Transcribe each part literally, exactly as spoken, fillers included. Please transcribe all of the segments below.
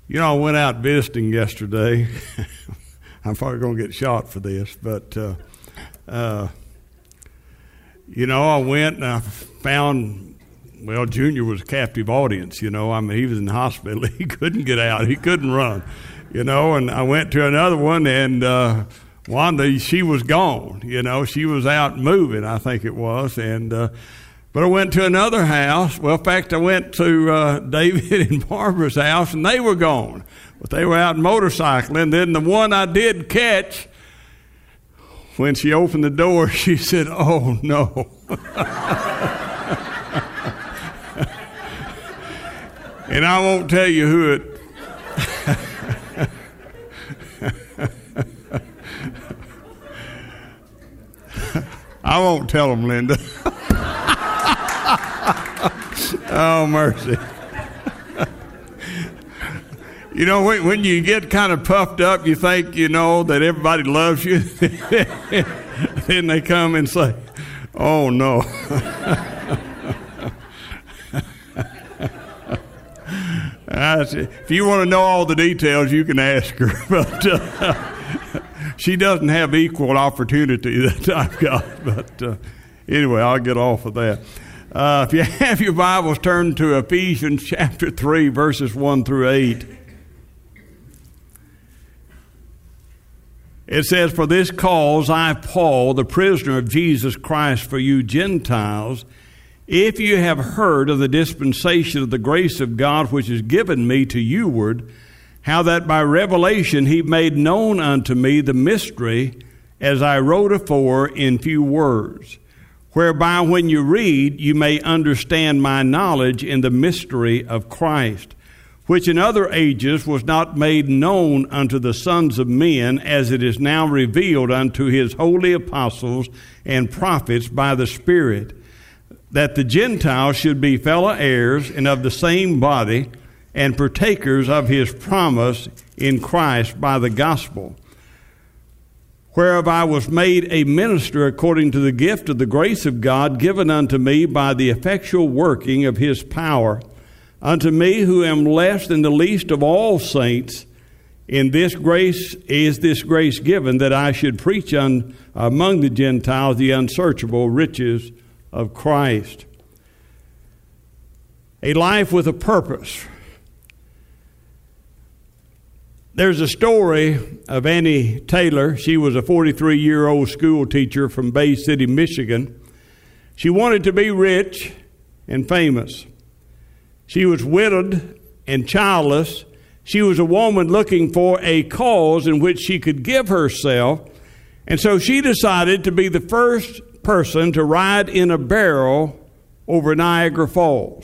You know, I went out visiting yesterday. I'm probably going to get shot for this, but, uh, uh, you know, I went and I found, well, Junior was a captive audience, you know. I mean, he was in the hospital. He couldn't get out. He couldn't run, you know. And I went to another one, and uh, Wanda, she was gone, you know. She was out moving, I think it was, and uh but I went to another house. Well, in fact, I went to uh, David and Barbara's house, and they were gone. But they were out motorcycling. Then the one I did catch, when she opened the door, she said, "Oh, no." And I won't tell you who it... I won't tell them, Linda. Oh, mercy. You know, when, when you get kind of puffed up, you think, you know, that everybody loves you. Then they come and say, "Oh, no." If you want to know all the details, you can ask her. But uh, she doesn't have equal opportunity that I've got. But uh, anyway, I'll get off of that. Uh, if you have your Bibles, turn to Ephesians chapter three, verses one through eight. It says, "For this cause I, Paul, the prisoner of Jesus Christ for you Gentiles, if you have heard of the dispensation of the grace of God which is given me to youward, how that by revelation he made known unto me the mystery, as I wrote afore in few words, whereby when you read, you may understand my knowledge in the mystery of Christ, which in other ages was not made known unto the sons of men, as it is now revealed unto his holy apostles and prophets by the Spirit, that the Gentiles should be fellow heirs and of the same body, and partakers of his promise in Christ by the gospel, whereof I was made a minister according to the gift of the grace of God given unto me by the effectual working of his power, unto me who am less than the least of all saints. In this grace is this grace given, that I should preach un, among the Gentiles the unsearchable riches of Christ." A life with a purpose. There's a story of Annie Taylor. She was a forty-three-year-old school teacher from Bay City, Michigan. She wanted to be rich and famous. She was widowed and childless. She was a woman looking for a cause in which she could give herself. And so she decided to be the first person to ride in a barrel over Niagara Falls.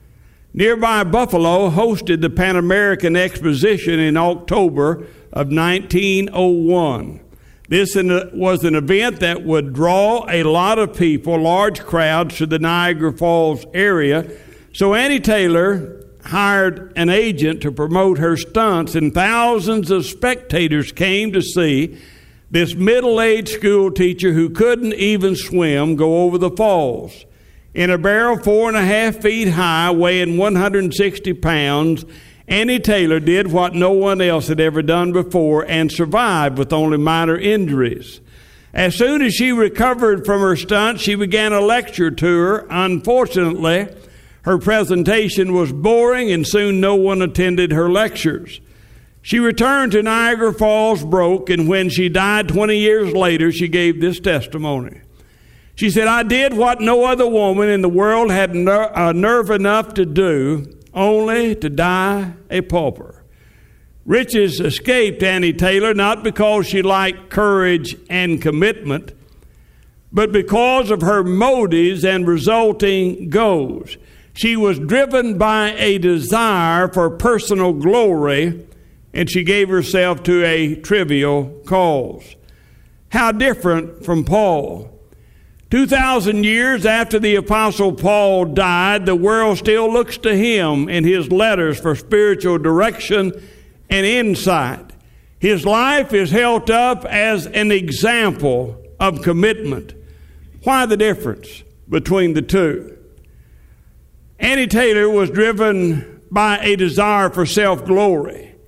Nearby Buffalo hosted the Pan American Exposition in October of nineteen oh one. This was an event that would draw a lot of people, large crowds, to the Niagara Falls area. So Annie Taylor hired an agent to promote her stunts, and thousands of spectators came to see this middle-aged school teacher who couldn't even swim go over the falls. In a barrel four and a half feet high, weighing one hundred sixty pounds, Annie Taylor did what no one else had ever done before and survived with only minor injuries. As soon as she recovered from her stunt, she began a lecture tour. Unfortunately, her presentation was boring, and soon no one attended her lectures. She returned to Niagara Falls broke, and when she died twenty years later, she gave this testimony. She said, "I did what no other woman in the world had ner- uh, nerve enough to do, only to die a pauper." Riches escaped Annie Taylor not because she liked courage and commitment, but because of her motives and resulting goals. She was driven by a desire for personal glory, and she gave herself to a trivial cause. How different from Paul. Two thousand years after the Apostle Paul died, the world still looks to him in his letters for spiritual direction and insight. His life is held up as an example of commitment. Why the difference between the two? Annie Taylor was driven by a desire for self-glory.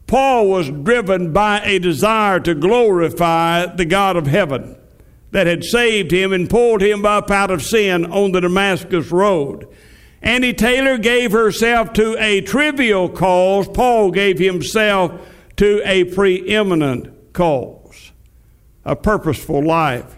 Paul was driven by a desire to glorify the God of heaven that had saved him and pulled him up out of sin on the Damascus road. Annie Taylor gave herself to a trivial cause. Paul gave himself to a preeminent cause, a purposeful life.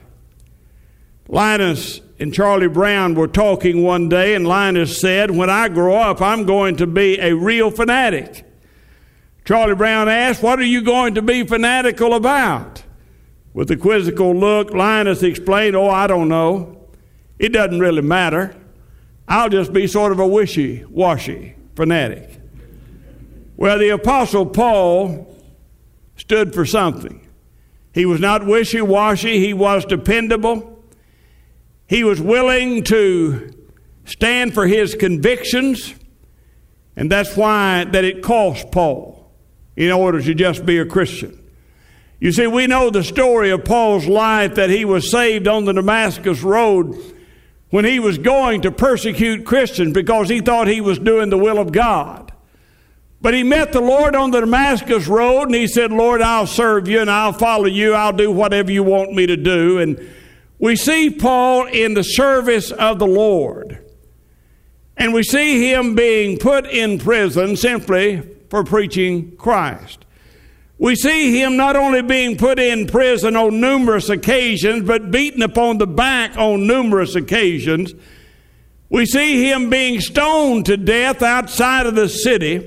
Linus and Charlie Brown were talking one day, and Linus said, "When I grow up, I'm going to be a real fanatic." Charlie Brown asked, "What are you going to be fanatical about?" With a quizzical look, Linus explained, "Oh, I don't know. It doesn't really matter. I'll just be sort of a wishy-washy fanatic." Well, the Apostle Paul stood for something. He was not wishy-washy. He was dependable. He was willing to stand for his convictions, and that's why that it cost Paul in order to just be a Christian. You see, we know the story of Paul's life, that he was saved on the Damascus road when he was going to persecute Christians because he thought he was doing the will of God. But he met the Lord on the Damascus road, and he said, "Lord, I'll serve you and I'll follow you. I'll do whatever you want me to do." And we see Paul in the service of the Lord. And we see him being put in prison simply for preaching Christ. We see him not only being put in prison on numerous occasions, but beaten upon the back on numerous occasions. We see him being stoned to death outside of the city.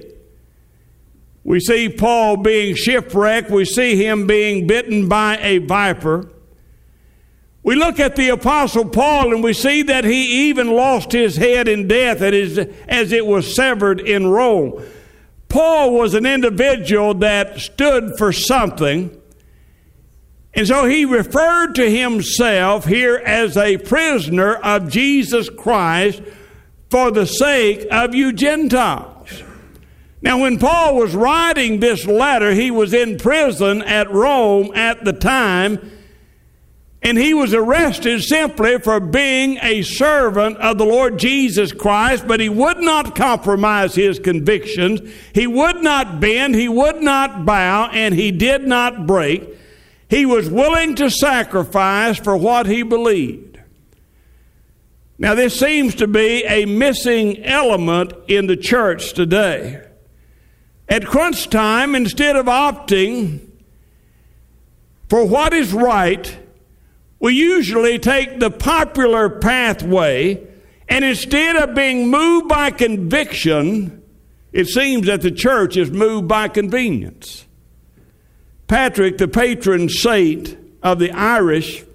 We see Paul being shipwrecked. We see him being bitten by a viper. We look at the Apostle Paul and we see that he even lost his head in death as it was severed in Rome. Paul was an individual that stood for something, and so he referred to himself here as a prisoner of Jesus Christ for the sake of you Gentiles. Now, when Paul was writing this letter, he was in prison at Rome at the time, and he was arrested simply for being a servant of the Lord Jesus Christ, but he would not compromise his convictions. He would not bend, he would not bow, and he did not break. He was willing to sacrifice for what he believed. Now, this seems to be a missing element in the church today. At crunch time, instead of opting for what is right, we usually take the popular pathway, and instead of being moved by conviction, it seems that the church is moved by convenience. Patrick, the patron saint of the Irish,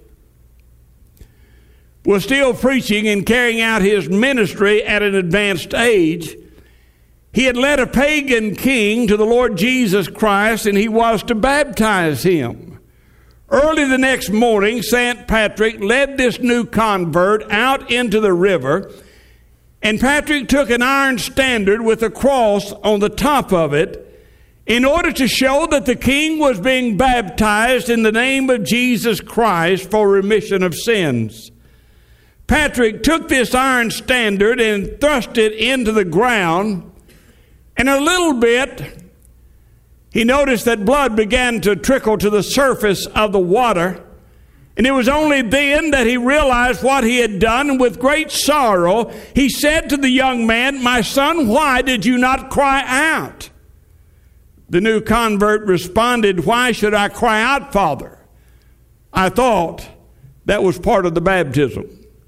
was still preaching and carrying out his ministry at an advanced age. He had led a pagan king to the Lord Jesus Christ, and he was to baptize him. Early the next morning, Saint Patrick led this new convert out into the river, and Patrick took an iron standard with a cross on the top of it in order to show that the king was being baptized in the name of Jesus Christ for remission of sins. Patrick took this iron standard and thrust it into the ground, and a little bit he noticed that blood began to trickle to the surface of the water, and it was only then that he realized what he had done, and with great sorrow he said to the young man, "My son, why did you not cry out?" The new convert responded, "Why should I cry out, Father? I thought that was part of the baptism."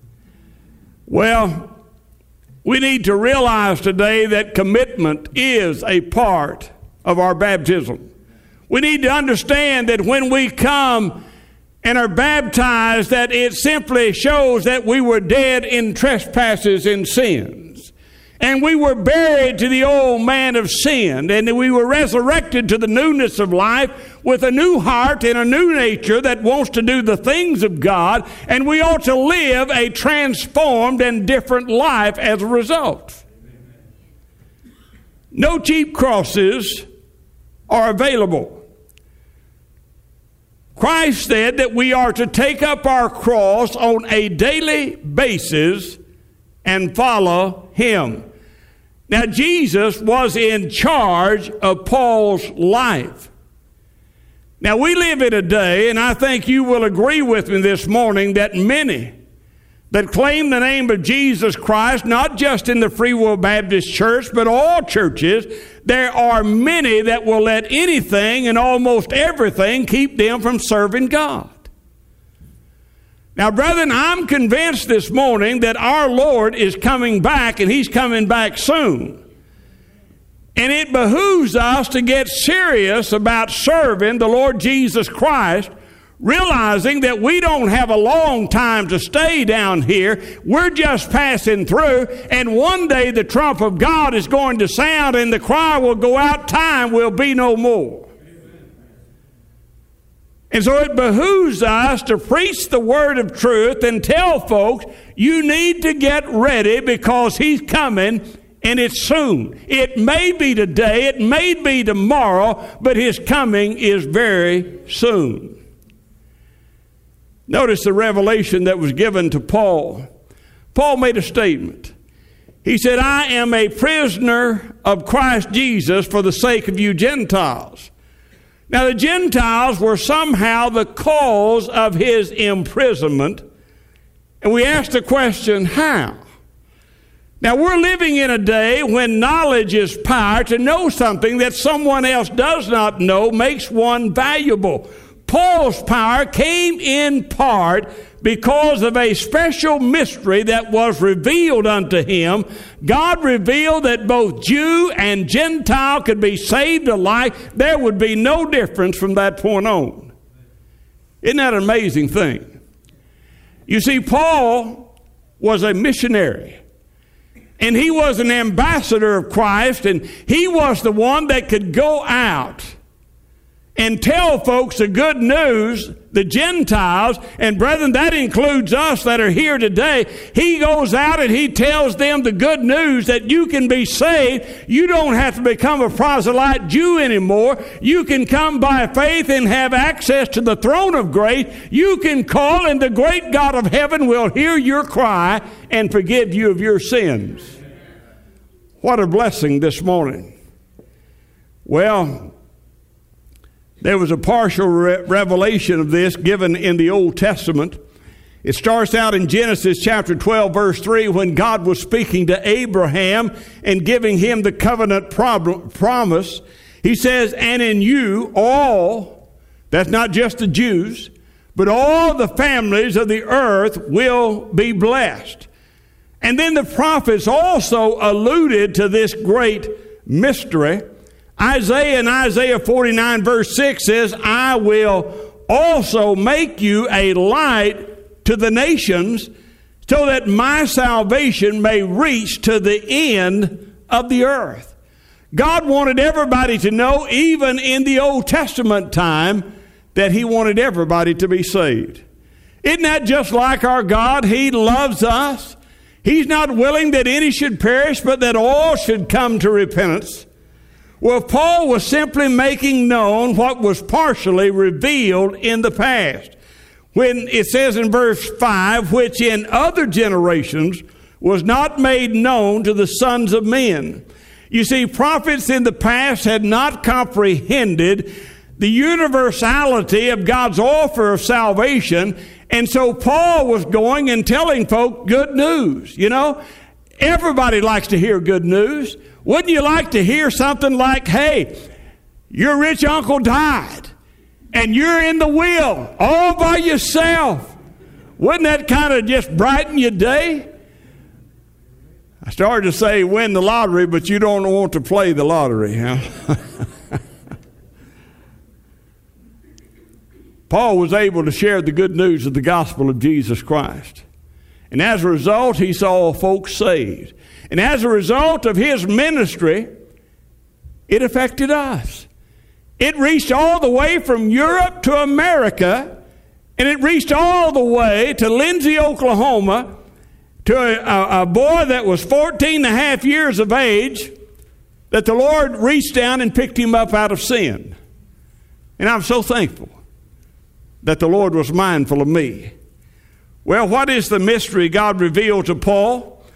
Well, we need to realize today that commitment is a part of our baptism. We need to understand that when we come and are baptized, that it simply shows that we were dead in trespasses and sins. And we were buried to the old man of sin, and we were resurrected to the newness of life with a new heart and a new nature that wants to do the things of God, and we ought to live a transformed and different life as a result. No cheap crosses are available. Christ said that we are to take up our cross on a daily basis and follow him. Now, Jesus was in charge of Paul's life. Now, we live in a day, and I think you will agree with me this morning, that many that claim the name of Jesus Christ, not just in the Free Will Baptist Church, but all churches, there are many that will let anything and almost everything keep them from serving God. Now, brethren, I'm convinced this morning that our Lord is coming back, and He's coming back soon. And it behooves us to get serious about serving the Lord Jesus Christ, realizing that we don't have a long time to stay down here. We're just passing through, and one day the trump of God is going to sound, and the cry will go out, time will be no more. And so it behooves us to preach the word of truth and tell folks, you need to get ready because He's coming, and it's soon. It may be today, it may be tomorrow, but His coming is very soon. Notice the revelation that was given to Paul. Paul made a statement. He said, I am a prisoner of Christ Jesus for the sake of you Gentiles. Now, the Gentiles were somehow the cause of his imprisonment. And we ask the question, how? Now, we're living in a day when knowledge is power. To know something that someone else does not know makes one valuable. Paul's power came in part because of a special mystery that was revealed unto him. God revealed that both Jew and Gentile could be saved alike. There would be no difference from that point on. Isn't that an amazing thing? You see, Paul was a missionary. And he was an ambassador of Christ, and he was the one that could go out and tell folks the good news, the Gentiles, and brethren, that includes us that are here today. He goes out and he tells them the good news that you can be saved. You don't have to become a proselyte Jew anymore. You can come by faith and have access to the throne of grace. You can call, and the great God of heaven will hear your cry and forgive you of your sins. What a blessing this morning. Well, there was a partial re- revelation of this given in the Old Testament. It starts out in Genesis chapter twelve, verse three, when God was speaking to Abraham and giving him the covenant prob- promise. He says, and in you all, that's not just the Jews, but all the families of the earth will be blessed. And then the prophets also alluded to this great mystery. Isaiah in Isaiah forty-nine verse six says, I will also make you a light to the nations so that my salvation may reach to the end of the earth. God wanted everybody to know, even in the Old Testament time, that He wanted everybody to be saved. Isn't that just like our God? He loves us. He's not willing that any should perish, but that all should come to repentance. Well, Paul was simply making known what was partially revealed in the past. When it says in verse five, which in other generations was not made known to the sons of men. You see, prophets in the past had not comprehended the universality of God's offer of salvation. And so Paul was going and telling folk good news. You know, everybody likes to hear good news. Wouldn't you like to hear something like, hey, your rich uncle died and you're in the will all by yourself? Wouldn't that kind of just brighten your day? I started to say win the lottery, but you don't want to play the lottery, huh? Paul was able to share the good news of the gospel of Jesus Christ. And as a result, he saw folks saved. And as a result of his ministry, it affected us. It reached all the way from Europe to America, and it reached all the way to Lindsay, Oklahoma, to a, a, a boy that was fourteen and a half years of age, that the Lord reached down and picked him up out of sin. And I'm so thankful that the Lord was mindful of me. Well, what is the mystery God revealed to Paul?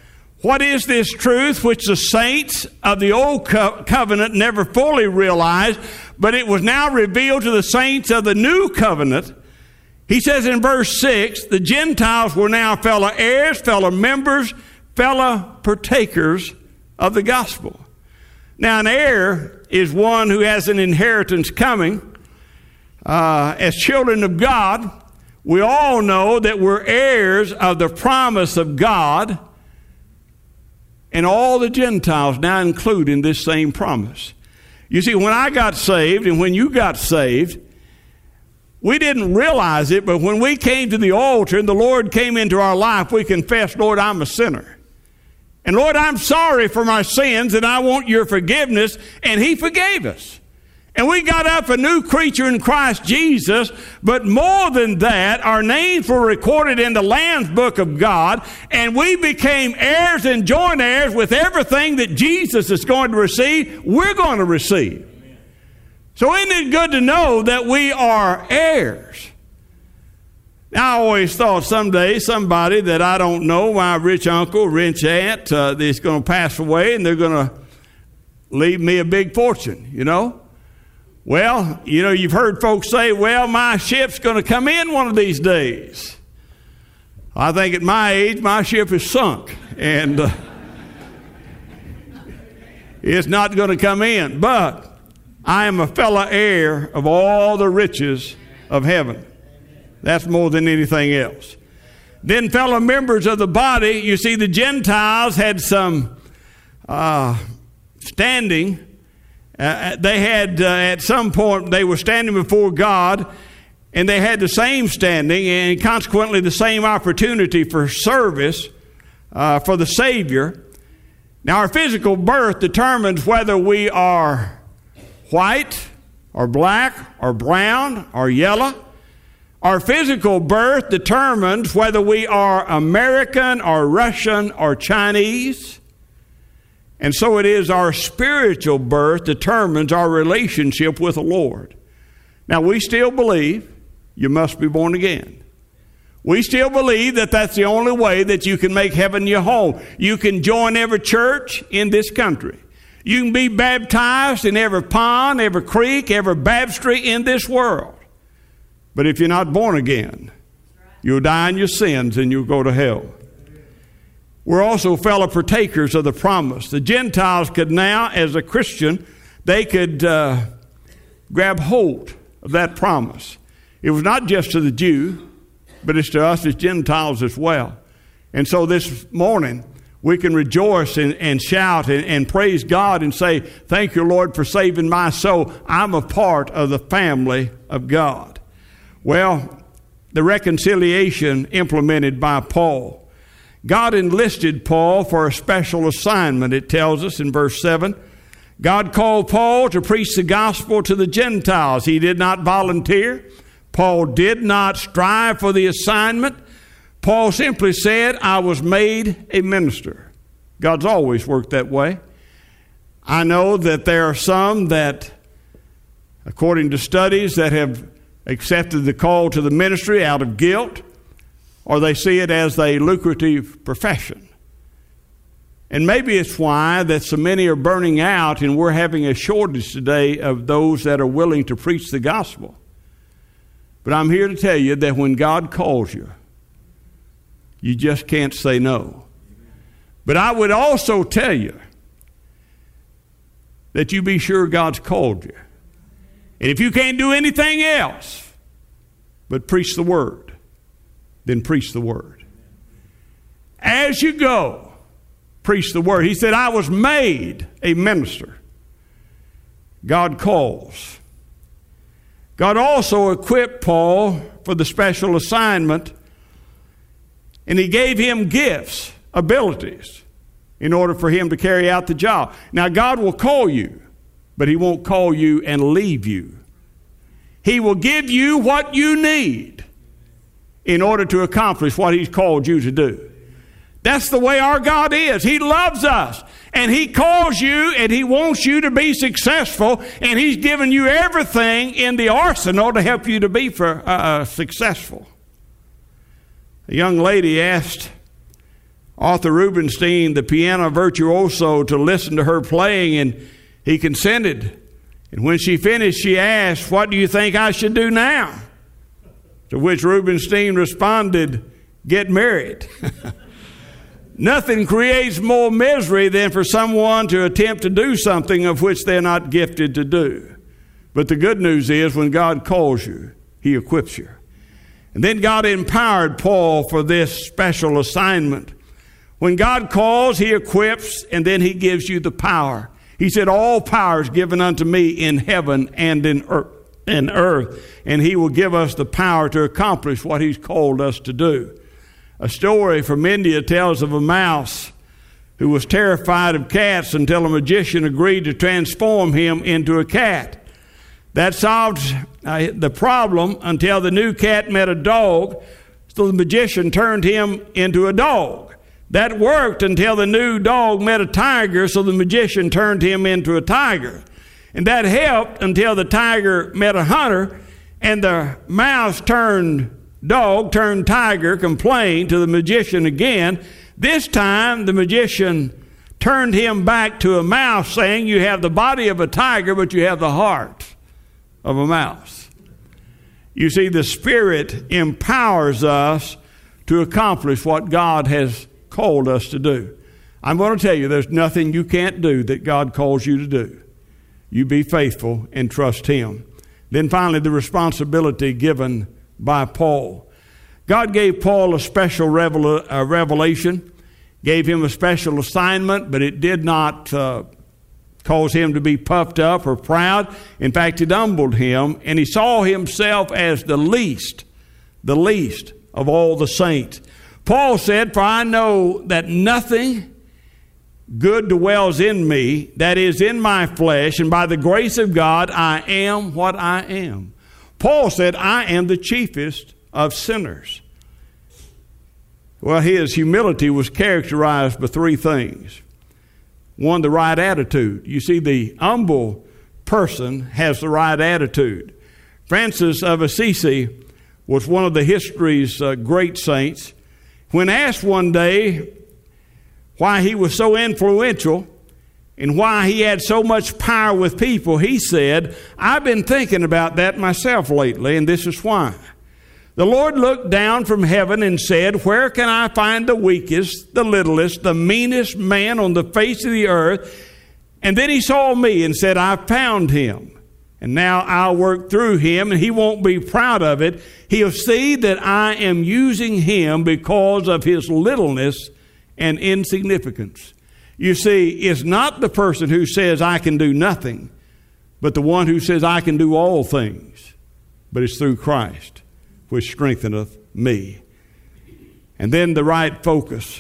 What is this truth which the saints of the old co- covenant never fully realized, but it was now revealed to the saints of the new covenant? He says in verse six, the Gentiles were now fellow heirs, fellow members, fellow partakers of the gospel. Now, an heir is one who has an inheritance coming. Uh, as children of God, we all know that we're heirs of the promise of God, and all the Gentiles now include in this same promise. You see, when I got saved and when you got saved, we didn't realize it, but when we came to the altar and the Lord came into our life, we confessed, Lord, I'm a sinner. And Lord, I'm sorry for my sins and I want your forgiveness. And he forgave us. And we got up a new creature in Christ Jesus. But more than that, our names were recorded in the Lamb's book of God. And we became heirs and joint heirs with everything that Jesus is going to receive, we're going to receive. So isn't it good to know that we are heirs? Now, I always thought someday somebody that I don't know, my rich uncle, rich aunt, uh, is going to pass away and they're going to leave me a big fortune, you know. Well, you know, you've heard folks say, well, my ship's going to come in one of these days. I think at my age, my ship is sunk and uh, it's not going to come in. But I am a fellow heir of all the riches of heaven. That's more than anything else. Then fellow members of the body, you see the Gentiles had some uh, standing. Uh, they had, uh, at some point, they were standing before God, and they had the same standing and consequently the same opportunity for service uh, for the Savior. Now, our physical birth determines whether we are white or black or brown or yellow. Our physical birth determines whether we are American or Russian or Chinese. And so it is our spiritual birth determines our relationship with the Lord. Now, we still believe you must be born again. We still believe that that's the only way that you can make heaven your home. You can join every church in this country. You can be baptized in every pond, every creek, every baptistry in this world. But if you're not born again, you'll die in your sins and you'll go to hell. We're also fellow partakers of the promise. The Gentiles could now, as a Christian, they could uh, grab hold of that promise. It was not just to the Jew, but it's to us as Gentiles as well. And so this morning, we can rejoice and, and shout and, and praise God and say, thank you, Lord, for saving my soul. I'm a part of the family of God. Well, the reconciliation implemented by Paul. God enlisted Paul for a special assignment, it tells us in verse seven. God called Paul to preach the gospel to the Gentiles. He did not volunteer. Paul did not strive for the assignment. Paul simply said, I was made a minister. God's always worked that way. I know that there are some that, according to studies, that have accepted the call to the ministry out of guilt, or they see it as a lucrative profession. And maybe it's why that so many are burning out and we're having a shortage today of those that are willing to preach the gospel. But I'm here to tell you that when God calls you, you just can't say no. But I would also tell you that you be sure God's called you. And if you can't do anything else but preach the word, then preach the word. As you go, preach the word. He said, I was made a minister. God calls. God also equipped Paul for the special assignment, and he gave him gifts, abilities, in order for him to carry out the job. Now, God will call you, but he won't call you and leave you. He will give you what you need in order to accomplish what he's called you to do. That's the way our God is. He loves us, and he calls you, and he wants you to be successful, and he's given you everything in the arsenal to help you to be for, uh, successful. A young lady asked Arthur Rubinstein, the piano virtuoso, to listen to her playing, and he consented. And when she finished, she asked, "What do you think I should do now?" To which Rubinstein responded, "Get married." Nothing creates more misery than for someone to attempt to do something of which they're not gifted to do. But the good news is, when God calls you, He equips you. And then God empowered Paul for this special assignment. When God calls, He equips, and then He gives you the power. He said, "All power is given unto me in heaven and in earth," and He will give us the power to accomplish what He's called us to do. A story from India tells of a mouse who was terrified of cats until a magician agreed to transform him into a cat. That solved uh, the problem until the new cat met a dog, so the magician turned him into a dog. That worked until the new dog met a tiger, so the magician turned him into a tiger. And that helped until the tiger met a hunter, and the mouse turned dog, turned tiger, complained to the magician again. This time the magician turned him back to a mouse, saying, "You have the body of a tiger, but you have the heart of a mouse." You see, the Spirit empowers us to accomplish what God has called us to do. I'm going to tell you, there's nothing you can't do that God calls you to do. You be faithful and trust Him. Then finally, the responsibility given by Paul. God gave Paul a special revel- uh, revelation, gave him a special assignment, but it did not uh, cause him to be puffed up or proud. In fact, it humbled him, and he saw himself as the least, the least of all the saints. Paul said, "For I know that nothing good dwells in me, that is in my flesh, and by the grace of God I am what I am." Paul said, "I am the chiefest of sinners." Well, his humility was characterized by three things. One, the right attitude. You see, the humble person has the right attitude. Francis of Assisi was one of the history's uh, great saints. When asked one day why he was so influential and why he had so much power with people, he said, "I've been thinking about that myself lately, and this is why. The Lord looked down from heaven and said, 'Where can I find the weakest, the littlest, the meanest man on the face of the earth?' And then He saw me and said, 'I've found him. And now I'll work through him, and he won't be proud of it. He'll see that I am using him because of his littleness and insignificance.'" You see, it's not the person who says, "I can do nothing," but the one who says, "I can do all things." But it's through Christ, which strengtheneth me. And then the right focus.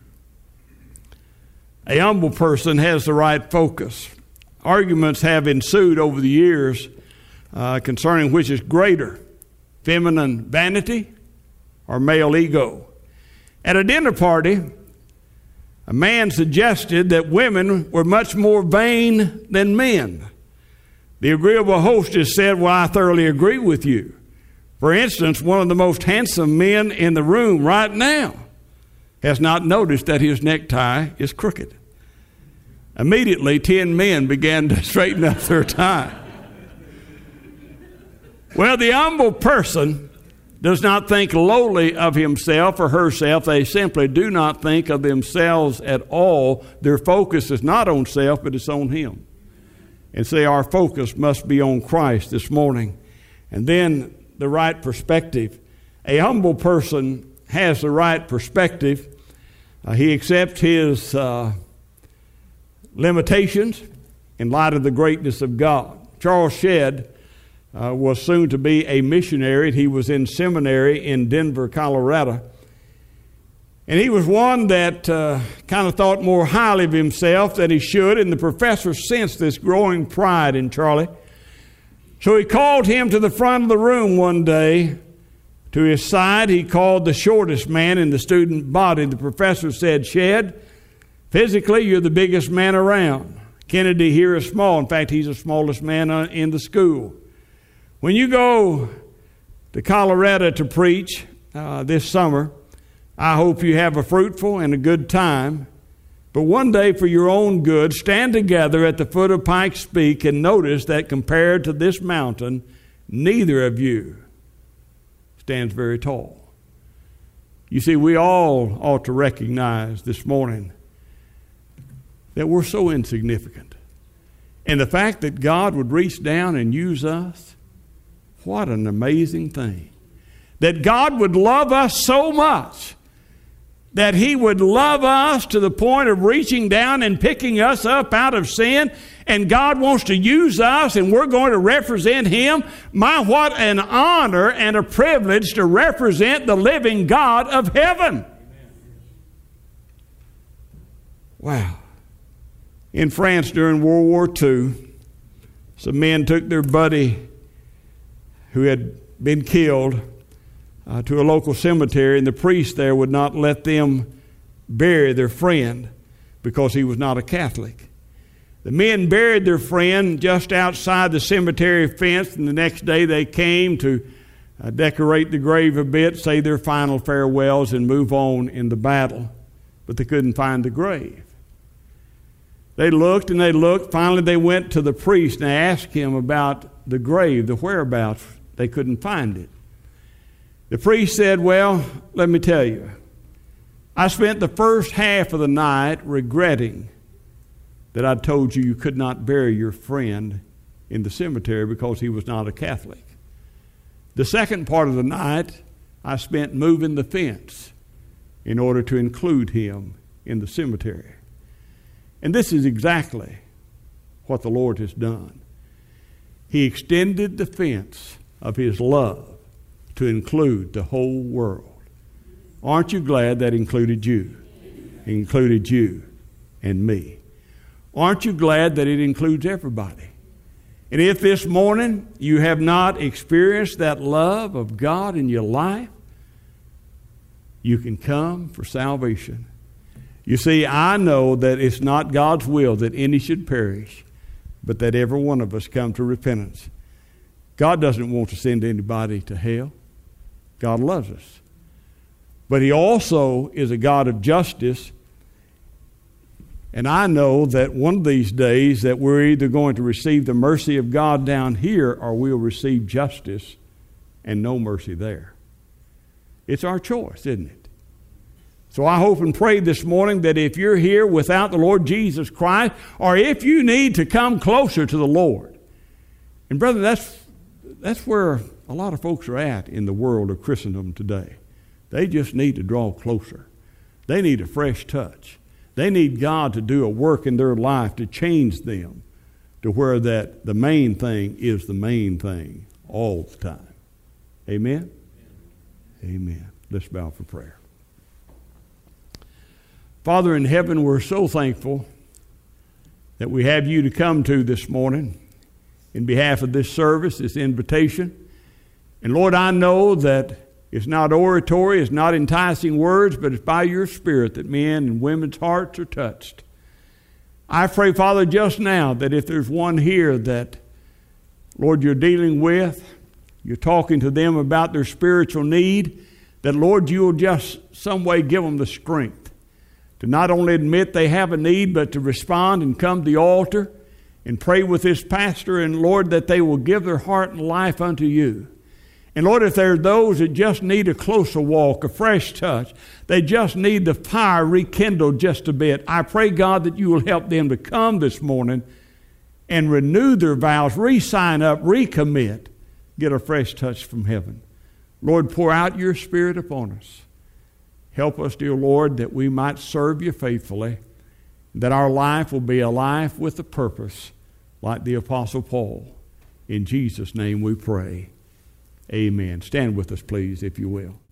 A humble person has the right focus. Arguments have ensued over the years uh, concerning which is greater, feminine vanity or male ego. At a dinner party, a man suggested that women were much more vain than men. The agreeable hostess said, "Well, I thoroughly agree with you. For instance, one of the most handsome men in the room right now has not noticed that his necktie is crooked." Immediately, ten men began to straighten up their tie. Well, the humble person does not think lowly of himself or herself. They simply do not think of themselves at all. Their focus is not on self, but it's on Him. And say our focus must be on Christ this morning. And then the right perspective. A humble person has the right perspective. Uh, he accepts his uh, limitations in light of the greatness of God. Charles Shedd uh, was soon to be a missionary. He was in seminary in Denver, Colorado. And he was one that uh, kind of thought more highly of himself than he should, and the professor sensed this growing pride in Charlie. So he called him to the front of the room one day. To his side, he called the shortest man in the student body. The professor said, "Shedd, physically, you're the biggest man around. Kennedy here is small. In fact, he's the smallest man in the school. When you go to Colorado to preach uh, this summer, I hope you have a fruitful and a good time. But one day, for your own good, stand together at the foot of Pikes Peak and notice that compared to this mountain, neither of you stands very tall. You see, we all ought to recognize this morning that we're so insignificant. And the fact that God would reach down and use us, what an amazing thing. That God would love us so much that He would love us to the point of reaching down and picking us up out of sin, and God wants to use us, and we're going to represent Him. My, what an honor and a privilege to represent the living God of heaven. Wow. In France during World War Two, some men took their buddy who had been killed Uh, to a local cemetery, and the priest there would not let them bury their friend because he was not a Catholic. The men buried their friend just outside the cemetery fence, and the next day they came to uh, decorate the grave a bit, say their final farewells, and move on in the battle. But they couldn't find the grave. They looked and they looked. Finally, they went to the priest and asked him about the grave, the whereabouts. They couldn't find it. The priest said, well, let me tell you, I spent the first half of the night regretting that I told you you could not bury your friend in the cemetery because he was not a Catholic. The second part of the night, I spent moving the fence in order to include him in the cemetery. And this is exactly what the Lord has done. He extended the fence of His love to include the whole world. Aren't you glad that included you? It included you and me. Aren't you glad that it includes everybody? And if this morning you have not experienced that love of God in your life, you can come for salvation. You see, I know that it's not God's will that any should perish, but that every one of us come to repentance. God doesn't want to send anybody to hell. God loves us. But He also is a God of justice. And I know that one of these days that we're either going to receive the mercy of God down here or we'll receive justice and no mercy there. It's our choice, isn't it? So I hope and pray this morning that if you're here without the Lord Jesus Christ, or if you need to come closer to the Lord, and brother, that's that's where a lot of folks are at in the world of Christendom today. They just need to draw closer. They need a fresh touch. They need God to do a work in their life to change them to where that the main thing is the main thing all the time. Amen? Amen. Let's bow for prayer. Father in heaven, we're so thankful that we have you to come to this morning in behalf of this service, this invitation. And Lord, I know that it's not oratory, it's not enticing words, but it's by your Spirit that men and women's hearts are touched. I pray, Father, just now that if there's one here that, Lord, you're dealing with, you're talking to them about their spiritual need, that, Lord, you'll just some way give them the strength to not only admit they have a need, but to respond and come to the altar and pray with this pastor, and, Lord, that they will give their heart and life unto you. And Lord, if there are those that just need a closer walk, a fresh touch, they just need the fire rekindled just a bit, I pray, God, that you will help them to come this morning and renew their vows, re-sign up, recommit, get a fresh touch from heaven. Lord, pour out your Spirit upon us. Help us, dear Lord, that we might serve you faithfully, that our life will be a life with a purpose, like the Apostle Paul. In Jesus' name we pray. Amen. Stand with us, please, if you will.